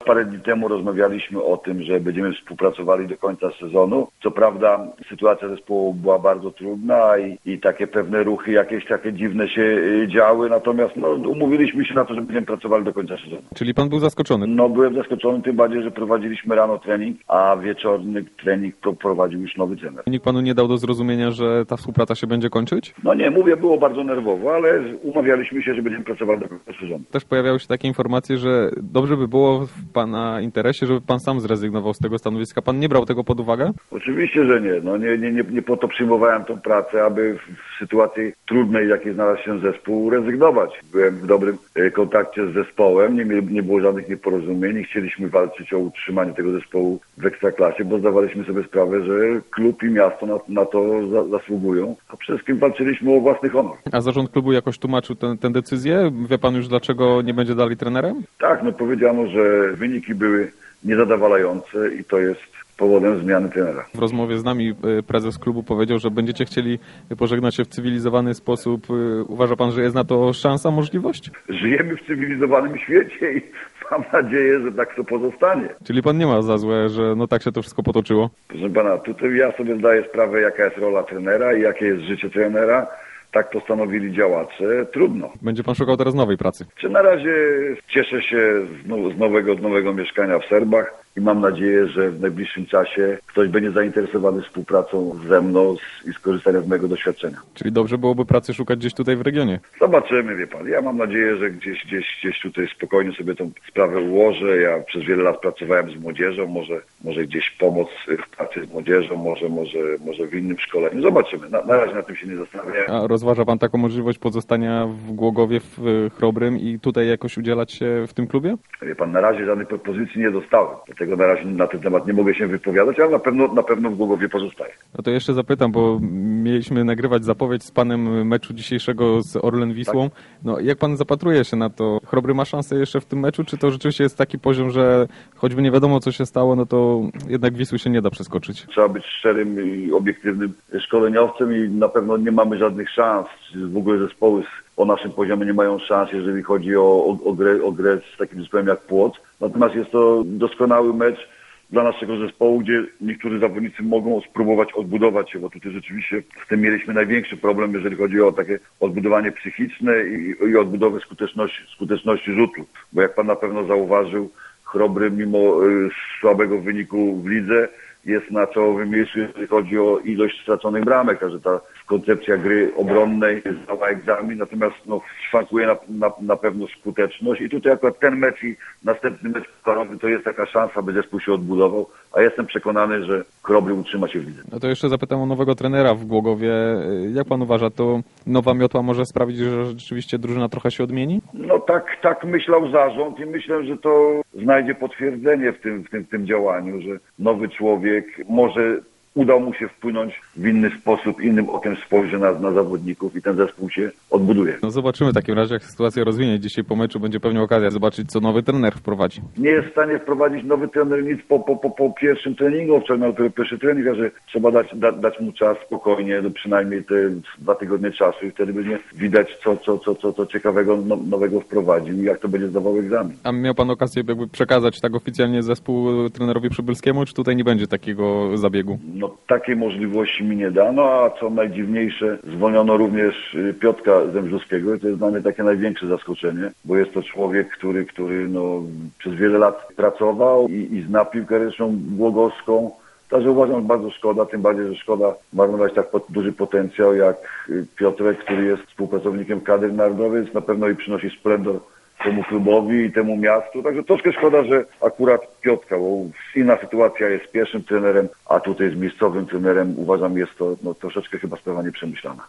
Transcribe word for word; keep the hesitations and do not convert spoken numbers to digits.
parę dni temu rozmawialiśmy o tym, że będziemy współpracowali do końca sezonu. Co prawda sytuacja zespołu była bardzo trudna i, i takie pewne ruchy jakieś takie dziwne się y, działy, natomiast no, umówiliśmy się na to, że będziemy pracowali do końca sezonu. Czyli pan był zaskoczony? No byłem zaskoczony, tym bardziej, że prowadziliśmy rano trening, a wieczorny trening prowadził już nowy trener. Nikt panu nie dał do zrozumienia, że ta współpraca się będzie kończyć? No nie, mówię, było bardzo nerwowo, ale umawialiśmy się, że będziemy pracowali do końca sezonu. Też pojawiały się takie informacje, że dobrze by było w pana interesie, żeby pan sam zrezygnował z tego stanowiska. Pan nie brał tego pod uwagę? Oczywiście, że nie. No nie, nie, nie, nie po to przyjmowałem tą pracę, aby w sytuacji trudnej, w jakiej znalazł się zespół, rezygnować. Byłem w dobrym kontakcie z zespołem, nie, nie było żadnych nieporozumień i chcieliśmy walczyć o utrzymanie tego zespołu w Ekstraklasie, bo zdawaliśmy sobie sprawę, że klub i miasto na, na to za, zasługują, a przede wszystkim walczyliśmy o własny honor. A zarząd klubu jakoś tłumaczył tę decyzję? Wie pan już, dlaczego nie będzie dalej trenerem? Tak, no powiedziano, że wyniki były niezadowalające i to jest powodem zmiany trenera. W rozmowie z nami prezes klubu powiedział, że będziecie chcieli pożegnać się w cywilizowany sposób. Uważa pan, że jest na to szansa, możliwość? Żyjemy w cywilizowanym świecie i mam nadzieję, że tak to pozostanie. Czyli pan nie ma za złe, że no tak się to wszystko potoczyło? Proszę pana, tutaj ja sobie zdaję sprawę, jaka jest rola trenera i jakie jest życie trenera. Tak postanowili działacze. Trudno. Będzie pan szukał teraz nowej pracy? Czy na razie cieszę się z, now, z, nowego, z nowego mieszkania w Serbach i mam nadzieję, że w najbliższym czasie ktoś będzie zainteresowany współpracą ze mną i skorzystaniem z mojego doświadczenia. Czyli dobrze byłoby pracy szukać gdzieś tutaj w regionie? Zobaczymy, wie pan. Ja mam nadzieję, że gdzieś, gdzieś, gdzieś tutaj spokojnie sobie tą sprawę ułożę. Ja przez wiele lat pracowałem z młodzieżą, może, może gdzieś pomoc w pracy z młodzieżą, może, może, może w innym szkoleniu. Zobaczymy. Na, na razie na tym się nie zastanawiam. A rozważa pan taką możliwość pozostania w Głogowie, w Chrobrym i tutaj jakoś udzielać się w tym klubie? Wie pan, na razie żadnej propozycji nie dostałem. Dlatego na razie na ten temat nie mogę się wypowiadać, ale na pewno, na pewno w Głogowie pozostaję. No to jeszcze zapytam, bo mieliśmy nagrywać zapowiedź z panem meczu dzisiejszego z Orlen Wisłą. Tak. No jak pan zapatruje się na to? Chrobry ma szansę jeszcze w tym meczu, czy to rzeczywiście jest taki poziom, że choćby nie wiadomo co się stało, no to jednak Wisły się nie da przeskoczyć? Trzeba być szczerym i obiektywnym szkoleniowcem i na pewno nie mamy żadnych szans. W ogóle zespoły o naszym poziomie nie mają szans, jeżeli chodzi o, o, o, grę, o grę z takim zespołem jak Płock. Natomiast jest to doskonały mecz dla naszego zespołu, gdzie niektórzy zawodnicy mogą spróbować odbudować się, bo tutaj rzeczywiście z tym mieliśmy największy problem, jeżeli chodzi o takie odbudowanie psychiczne i, i odbudowę skuteczności, skuteczności rzutu. Bo jak pan na pewno zauważył, Chrobry mimo y, słabego wyniku w lidze jest na czołowym miejscu, jeżeli chodzi o ilość straconych bramek, także ta koncepcja gry obronnej zdała egzamin, natomiast no, szwankuje na, na, na pewno skuteczność i tutaj akurat ten mecz i następny mecz pucharowy to jest taka szansa, by zespół się odbudował, a jestem przekonany, że Chrobry utrzyma się w lidze. No to jeszcze zapytam o nowego trenera w Głogowie. Jak pan uważa, to nowa miotła może sprawić, że rzeczywiście drużyna trochę się odmieni? No tak, tak myślał zarząd i myślę, że to znajdzie potwierdzenie w tym, w tym, w tym działaniu, że nowy człowiek może uda mu się wpłynąć w inny sposób, innym okiem spojrzy na, na zawodników i ten zespół się odbuduje. No zobaczymy w takim razie, jak sytuacja rozwinie. Dzisiaj po meczu będzie pewnie okazja zobaczyć, co nowy trener wprowadzi. Nie jest w stanie wprowadzić nowy trener nic po, po, po, po pierwszym treningu. Wczoraj miał tylko pierwszy trening, a że trzeba dać, da, dać mu czas spokojnie, no przynajmniej te dwa tygodnie czasu i wtedy będzie widać, co, co, co, co, co ciekawego no, nowego wprowadził i jak to będzie zdawał egzamin. A miał pan okazję jakby przekazać tak oficjalnie zespół trenerowi Przybylskiemu, czy tutaj nie będzie takiego zabiegu? No takiej możliwości mi nie dano, a co najdziwniejsze, zwolniono również Piotrka Zembrzuskiego i to jest dla mnie takie największe zaskoczenie, bo jest to człowiek, który, który no, przez wiele lat pracował i, i zna piłkę ręczną głogowską. Także uważam, że bardzo szkoda, tym bardziej, że szkoda marnować tak duży potencjał jak Piotrek, który jest współpracownikiem kadry narodowej, więc na pewno i przynosi splendor temu klubowi i temu miastu. Także troszkę szkoda, że akurat Piotrka, bo inna sytuacja jest pierwszym trenerem, a tutaj z miejscowym trenerem uważam jest to no, troszeczkę chyba sprawa nieprzemyślana.